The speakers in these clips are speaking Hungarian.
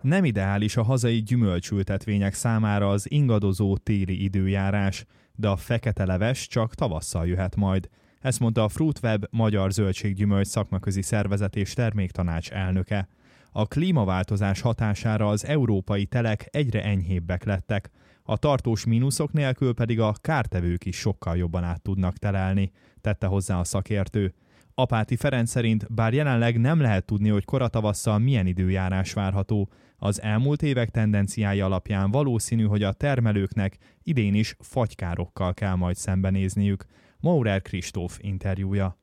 Nem ideális a hazai gyümölcsültetvények számára az ingadozó téli időjárás, de a fekete leves csak tavasszal jöhet majd. Ezt mondta a Fruitweb Magyar Zöldséggyümölcs Szakmaközi Szervezet és Terméktanács elnöke. A klímaváltozás hatására az európai telek egyre enyhébbek lettek, a tartós mínuszok nélkül pedig a kártevők is sokkal jobban át tudnak telelni, tette hozzá a szakértő. Apáti Ferenc szerint bár jelenleg nem lehet tudni, hogy koratavasszal milyen időjárás várható, az elmúlt évek tendenciái alapján valószínű, hogy a termelőknek idén is fagykárokkal kell majd szembenézniük. Maurer Kristóf interjúja.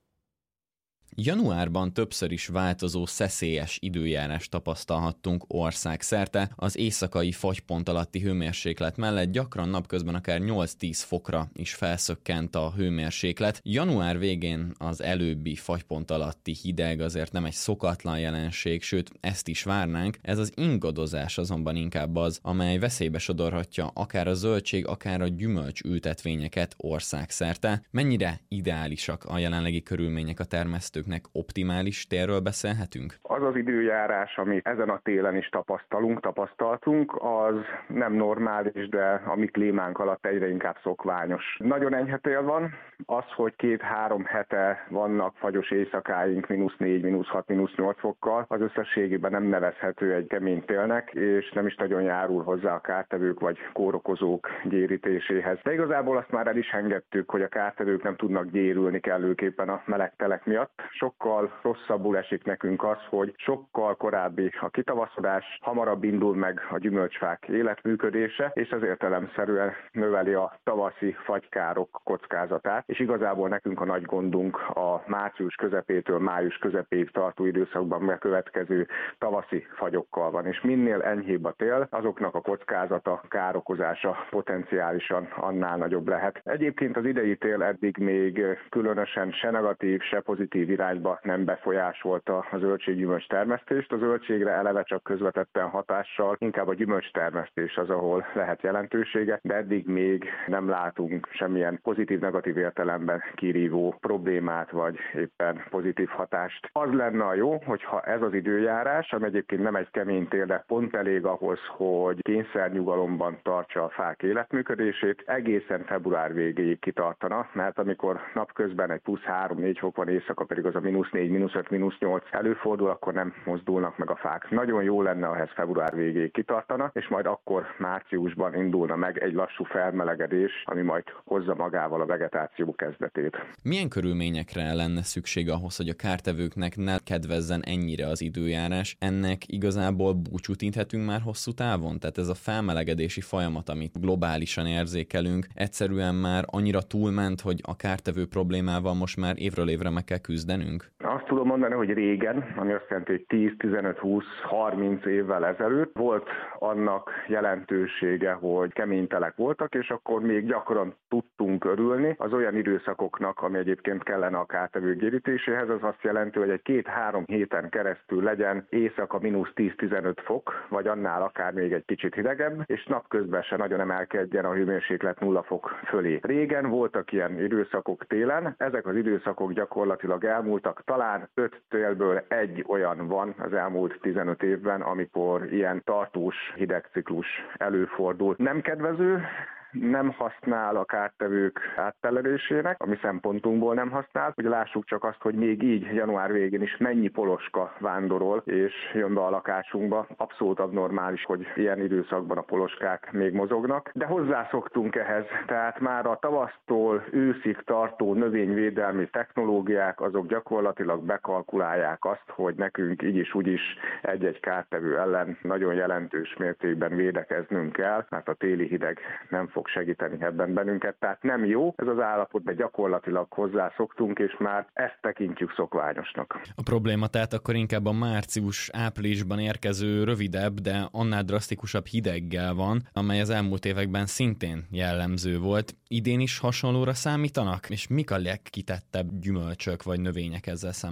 Januárban többször is változó szeszélyes időjárás tapasztalhattunk országszerte, az éjszakai fagypont alatti hőmérséklet mellett gyakran napközben akár 8-10 fokra is felszökkent a hőmérséklet. Január végén az előbbi fagypont alatti hideg azért nem egy szokatlan jelenség, sőt ezt is várnánk, ez az ingadozás azonban inkább az, amely veszélybe sodorhatja akár a zöldség, akár a gyümölcs ültetvényeket országszerte. Mennyire ideálisak a jelenlegi körülmények a termesztőknek, optimális térről beszélhetünk? Az az időjárás, amit ezen a télen is tapasztaltunk, az nem normális, de a mi klímánk alatt egyre inkább szokványos. Nagyon enyhe tél van, az, hogy 2-3 hete vannak fagyos éjszakáink -4, -6, -8 fokkal, az összességében nem nevezhető egy kemény télnek, és nem is nagyon járul hozzá a kártevők vagy kórokozók gyérítéséhez. De igazából azt már el is engedtük, hogy a kártevők nem tudnak gyérülni kellőképpen a meleg telek miatt. Sokkal rosszabbul esik nekünk az, hogy sokkal korábbi a kitavaszodás, hamarabb indul meg a gyümölcsfák életműködése, és ez értelemszerűen növeli a tavaszi fagykárok kockázatát, és igazából nekünk a nagy gondunk a március közepétől május közepéig tartó időszakban bekövetkező tavaszi fagyokkal van, és minél enyhébb a tél, azoknak a kockázata, károkozása potenciálisan annál nagyobb lehet. Egyébként az idei tél eddig még különösen se negatív, se pozitív irányba nem befolyásolta a zöldséggyümölcs termesztést. A zöldségre eleve csak közvetetten hatással, inkább a gyümölcs termesztés az, ahol lehet jelentősége, de eddig még nem látunk semmilyen pozitív-negatív értelemben kirívó problémát, vagy éppen pozitív hatást. Az lenne a jó, hogyha ez az időjárás, ami egyébként nem egy kemény tél, de pont elég ahhoz, hogy kényszernyugalomban tartsa a fák életműködését, egészen február végéig kitartana, mert amikor napközben egy +3-4 fok van, éjszaka pedig az a -4, -5, -8 előfordul, akkor nem mozdulnak meg a fák. Nagyon jó lenne, ha ez február végéig kitartana, és majd akkor márciusban indulna meg egy lassú felmelegedés, ami majd hozza magával a vegetáció kezdetét. Milyen körülményekre lenne szükség ahhoz, hogy a kártevőknek ne kedvezzen ennyire az időjárás? Ennek igazából búcsút inthetünk már hosszú távon? Tehát ez a felmelegedési folyamat, amit globálisan érzékelünk, egyszerűen már annyira túlment, hogy a kártevő problémával most már évről évre meg kell küzdenünk? Azt tudom mondani, hogy régen, ami azt jelenti, hogy 10, 15, 20, 30 évvel ezelőtt volt annak jelentősége, hogy kemény telek voltak, és akkor még gyakran tudtunk örülni az olyan időszakoknak, ami egyébként kellene a kártevők gyérítéséhez. Az azt jelenti, hogy egy 2-3 héten keresztül legyen éjszaka -10-15 fok, vagy annál akár még egy kicsit hidegebb, és napközben se nagyon emelkedjen a hőmérséklet 0 fok fölé. Régen voltak ilyen időszakok télen, ezek az időszakok gyakorlatilag elmúltak, talán 5 télből egy olyan van az elmúlt 15 évben, amikor ilyen tartós hidegciklus előfordul. Nem kedvező, nem használ a kártevők áttelelésének, ami szempontunkból nem használ. Ugye lássuk csak azt, hogy még így január végén is mennyi poloska vándorol és jön be a lakásunkba. Abszolút abnormális, hogy ilyen időszakban a poloskák még mozognak, de hozzászoktunk ehhez. Tehát már a tavasztól őszig tartó növényvédelmi technológiák azok gyakorlatilag bekalkulálják azt, hogy nekünk így is úgy is egy-egy kártevő ellen nagyon jelentős mértékben védekeznünk kell, mert a téli hideg nem fog segíteni ebben bennünket. Tehát nem jó ez az állapot, de gyakorlatilag hozzászoktunk, és már ezt tekintjük szokványosnak. A probléma tehát akkor inkább a március-áprilisban érkező rövidebb, de annál drasztikusabb hideggel van, amely az elmúlt években szintén jellemző volt. Idén is hasonlóra számítanak? És mik a legkitettebb gyümölcsök vagy növények ezzel szemben?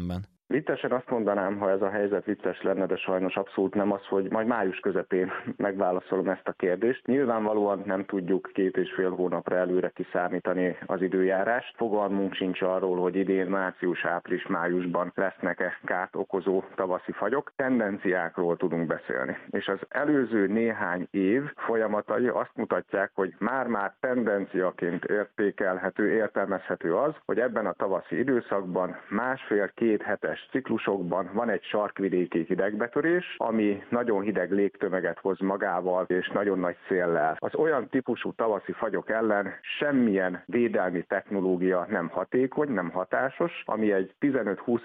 Viccesen azt mondanám, ha ez a helyzet vicces lenne, de sajnos abszolút nem az, hogy majd május közepén megválaszolom ezt a kérdést. Nyilvánvalóan nem tudjuk 2,5 hónapra előre kiszámítani az időjárást. Fogalmunk sincs arról, hogy idén március, április, májusban lesznek-e kárt okozó tavaszi fagyok. Tendenciákról tudunk beszélni. És az előző néhány év folyamatai azt mutatják, hogy már-már tendenciaként értelmezhető az, hogy ebben a tavaszi időszakban másfél-két hetes ciklusokban van egy sarkvidéki hidegbetörés, ami nagyon hideg légtömeget hoz magával és nagyon nagy széllel. Az olyan típusú tavaszi fagyok ellen semmilyen védelmi technológia nem hatékony, nem hatásos, ami egy 15-20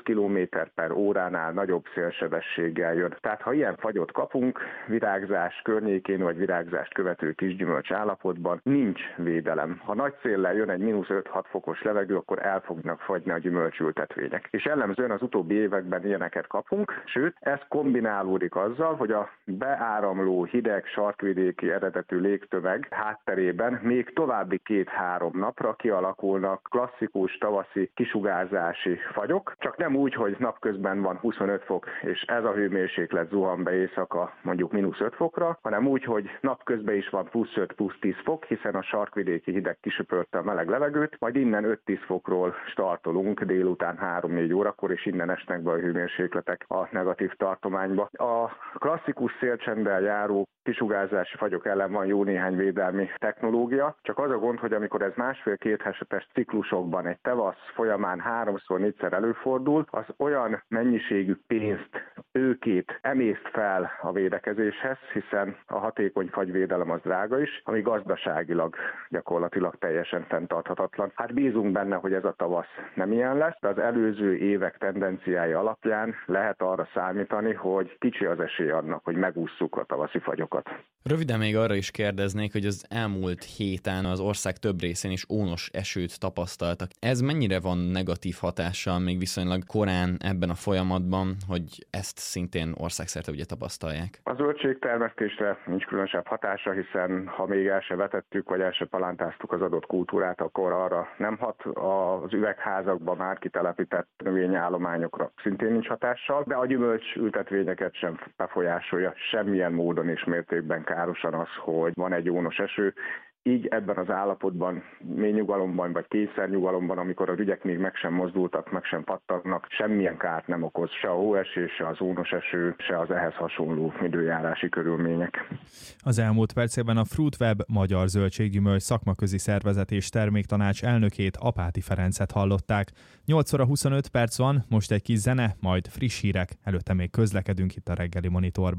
km/óránál nagyobb szélsebességgel jön. Tehát ha ilyen fagyot kapunk, virágzás környékén vagy virágzást követő kisgyümölcs állapotban nincs védelem. Ha nagy széllel jön egy -5-6 fokos levegő, akkor el fognak fagyni a gyümölcsültetvények. És jellemzően az utóbbi években ilyeneket kapunk, sőt, ez kombinálódik azzal, hogy a beáramló hideg sarkvidéki eredetű légtömeg hátterében még további 2-3 napra kialakulnak klasszikus tavaszi kisugárzási fagyok, csak nem úgy, hogy napközben van 25 fok, és ez a hőmérséklet zuhan be éjszaka mondjuk -5 fokra, hanem úgy, hogy napközben is van +5, +10 fok, hiszen a sarkvidéki hideg kisöpörte a meleg levegőt, majd innen 5-10 fokról startolunk délután 3-4 órakor, és innen esnek be a hőmérsékletek a negatív tartományba. A klasszikus szélcsenddel járó kisugárzási fagyok ellen van jó néhány védelmi technológia, csak az a gond, hogy amikor ez másfél-két hetes ciklusokban egy tavasz folyamán 3-4-szer előfordul, az olyan mennyiségű pénzt, tőkét emészt fel a védekezéshez, hiszen a hatékony fagyvédelem az drága is, ami gazdaságilag gyakorlatilag teljesen fenntarthatatlan. Hát bízunk benne, hogy ez a tavasz nem ilyen lesz, de az előző évek tendenciája alapján lehet arra számítani, hogy kicsi az esély annak, hogy megússzuk a tavaszi fagyokat. Röviden még arra is kérdeznék, hogy az elmúlt héten az ország több részén is ónos esőt tapasztaltak. Ez mennyire van negatív hatással még viszonylag korán ebben a folyamatban, hogy ezt szintén országszerte ugye tapasztalják? A zöldségtermesztésre nincs különösebb hatása, hiszen ha még el se vetettük, vagy el se palántáztuk az adott kultúrát, akkor arra nem hat. Az üvegházakban már kitelepített növényállományokra szintén nincs hatással, de a gyümölcs ültetvényeket sem befolyásolja semmilyen módon és mértékben károsan az, hogy van egy ónos eső. Így ebben az állapotban, mély nyugalomban vagy kényszernyugalomban, amikor a ügyek még meg sem mozdultak, meg sem pattadnak, semmilyen kárt nem okoz se a hóesés, se az ónos eső, se az ehhez hasonló időjárási körülmények. Az elmúlt percekben a FruitWeb Magyar Zöldséggyümölcs Szakmaközi Szervezet és Terméktanács elnökét, Apáti Ferencet hallották. 8 óra 25 perc van, most egy kis zene, majd friss hírek, előtte még közlekedünk itt a Reggeli Monitorban.